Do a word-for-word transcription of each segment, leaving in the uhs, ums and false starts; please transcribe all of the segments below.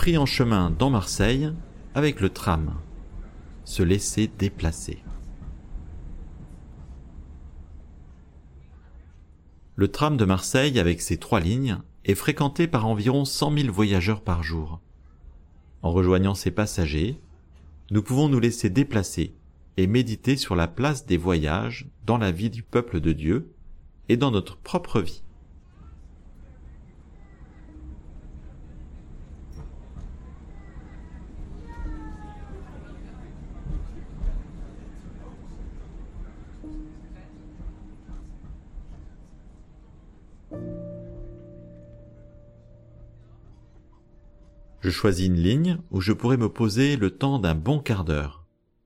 pris en chemin dans Marseille avec le tram. Se laisser déplacer. Le tram de Marseille, avec ses trois lignes, est fréquenté par environ cent mille voyageurs par jour. En rejoignant ses passagers, nous pouvons nous laisser déplacer et méditer sur la place des voyages dans la vie du peuple de Dieu et dans notre propre vie. Je choisis une ligne où je pourrais me poser le temps d'un bon quart d'heure.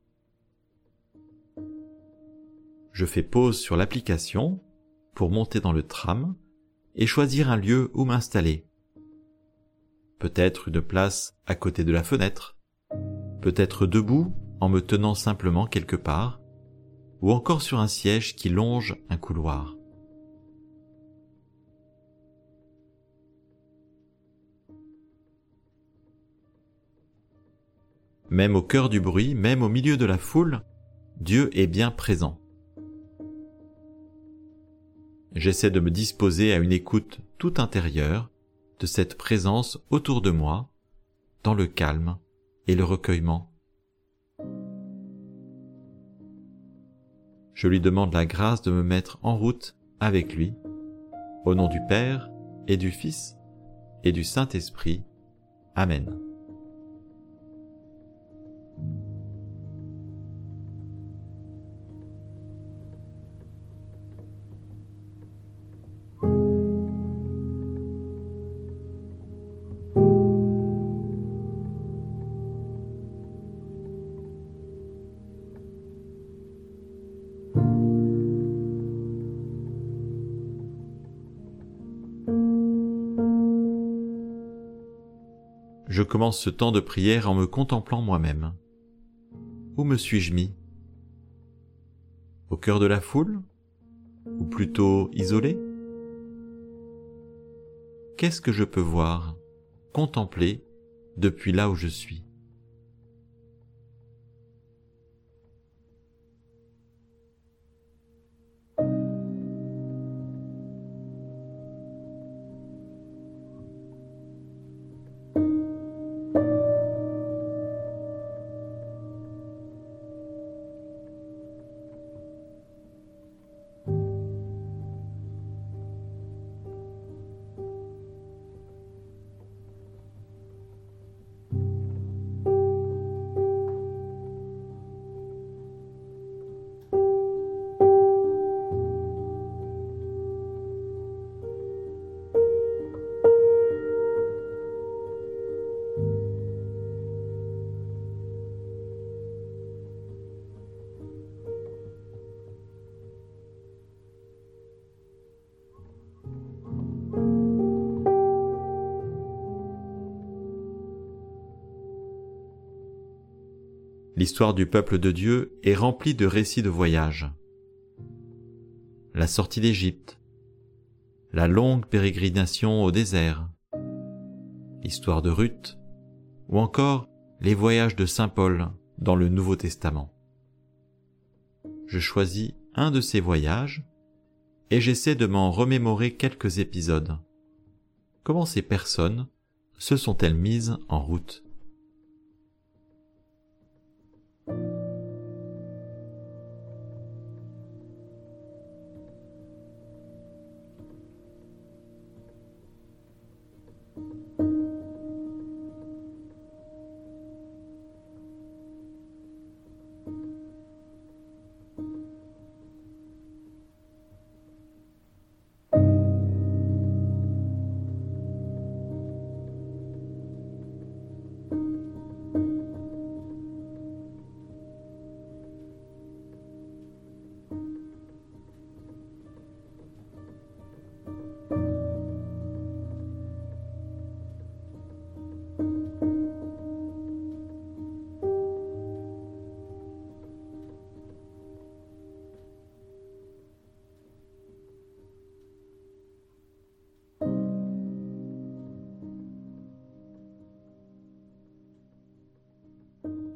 Je fais pause sur l'application pour monter dans le tram et choisir un lieu où m'installer. Peut-être une place à côté de la fenêtre, peut-être debout en me tenant simplement quelque part, ou encore sur un siège qui longe un couloir. Même au cœur du bruit, même au milieu de la foule, Dieu est bien présent. J'essaie de me disposer à une écoute tout intérieure de cette présence autour de moi, dans le calme et le recueillement. Je lui demande la grâce de me mettre en route avec lui, au nom du Père et du Fils et du Saint-Esprit. Amen. Je commence ce temps de prière en me contemplant moi-même. Où me suis-je mis? Au cœur de la foule? Ou plutôt isolé? Qu'est-ce que je peux voir, contempler depuis là où je suis? L'histoire du peuple de Dieu est remplie de récits de voyages. La sortie d'Égypte, la longue pérégrination au désert, l'histoire de Ruth, ou encore les voyages de saint Paul dans le Nouveau Testament. Je choisis un de ces voyages et j'essaie de m'en remémorer quelques épisodes. Comment ces personnes se sont-elles mises en route ?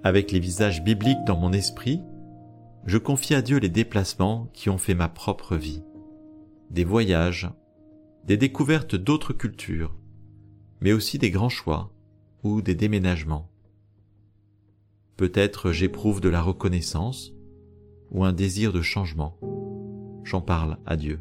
Avec les visages bibliques dans mon esprit, je confie à Dieu les déplacements qui ont fait ma propre vie, des voyages, des découvertes d'autres cultures, mais aussi des grands choix ou des déménagements. Peut-être j'éprouve de la reconnaissance ou un désir de changement. J'en parle à Dieu.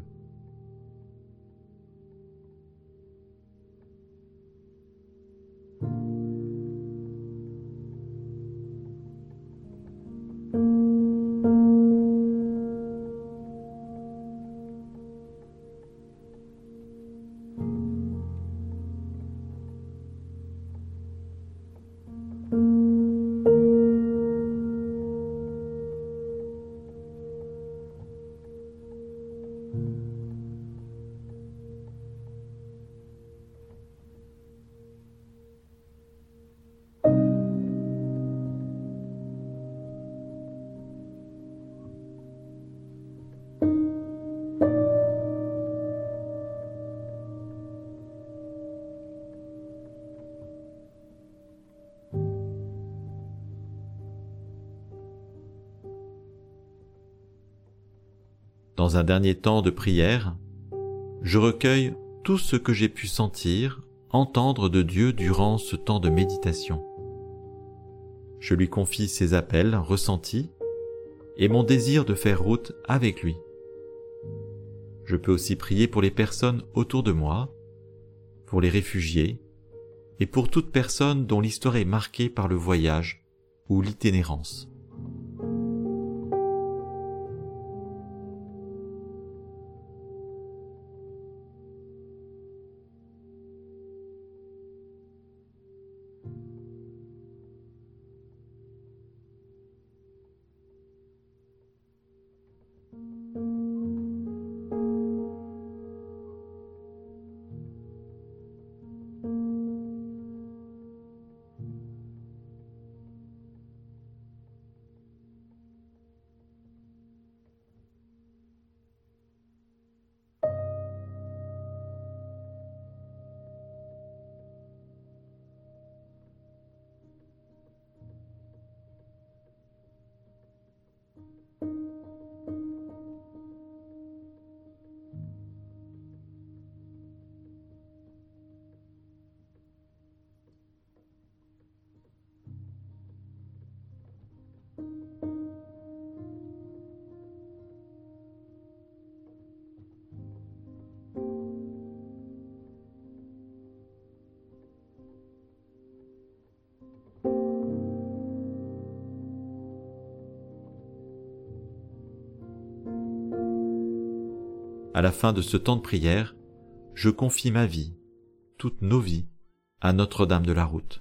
Dans un dernier temps de prière, je recueille tout ce que j'ai pu sentir, entendre de Dieu durant ce temps de méditation. Je lui confie ses appels ressentis et mon désir de faire route avec lui. Je peux aussi prier pour les personnes autour de moi, pour les réfugiés et pour toute personne dont l'histoire est marquée par le voyage ou l'itinérance. À la fin de ce temps de prière, je confie ma vie, toutes nos vies, à Notre-Dame de la Route.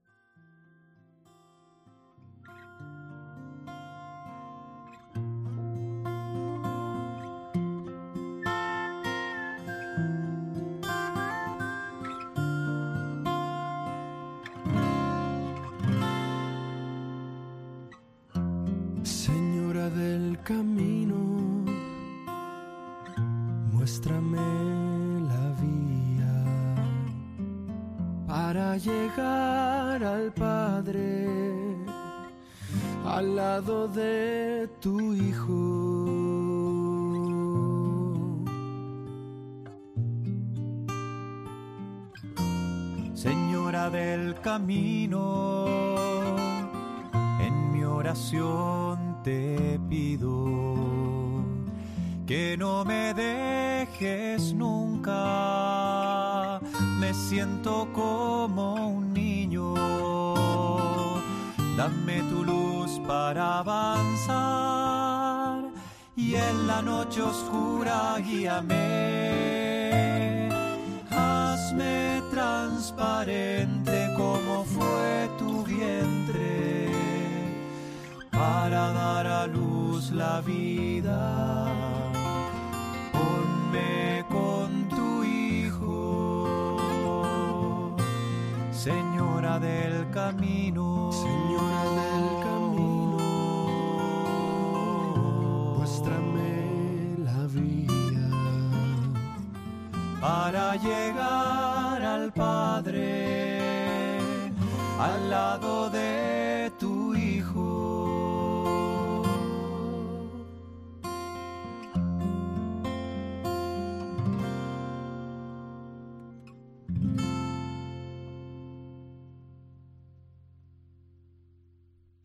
Señora del camino, muéstrame la vía para llegar al Padre, al lado de tu Hijo. Señora del camino, en mi oración te pido que no me dejes nunca, me siento como un niño. Dame tu luz para avanzar y en la noche oscura guíame. Hazme transparente como fue tu vientre para dar a luz la vida. Ponme con tu Hijo, Señora del camino, Señora del camino, muéstrame la vía para llegar al Padre, al lado de tu Hijo.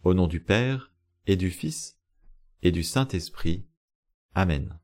Au nom du Père, et du Fils, et du Saint-Esprit. Amen.